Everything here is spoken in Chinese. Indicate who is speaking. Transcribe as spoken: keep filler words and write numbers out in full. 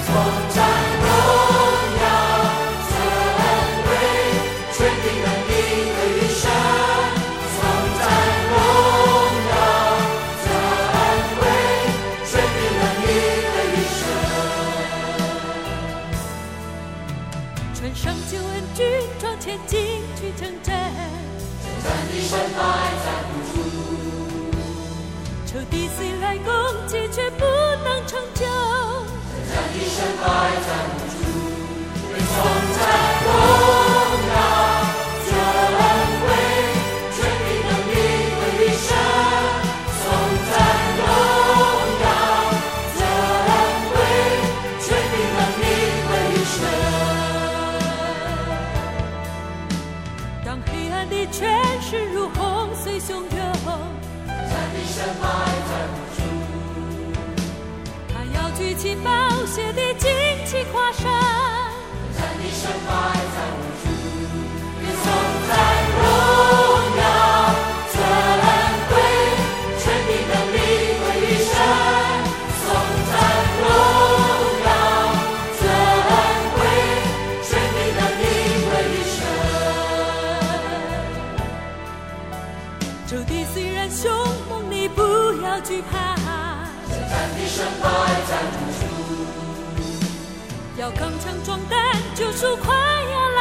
Speaker 1: 仇敌虽来攻击，却不能成就。征战的胜败在无处，愿颂赞荣耀，尊贵，权柄能力归于神。颂赞荣耀，尊贵，权柄能力归于神。当黑暗的权势如洪水汹涌，胜败在无处，他要举起宝血的旌旗跨山。征战的胜败在无处，愿颂赞荣耀，尊贵，权柄能力归于神。颂赞荣耀，尊贵，权柄能力归于神。仇敌虽然凶猛，你不要惧怕，征战的胜败在无处，要刚强壮胆，救赎快要来。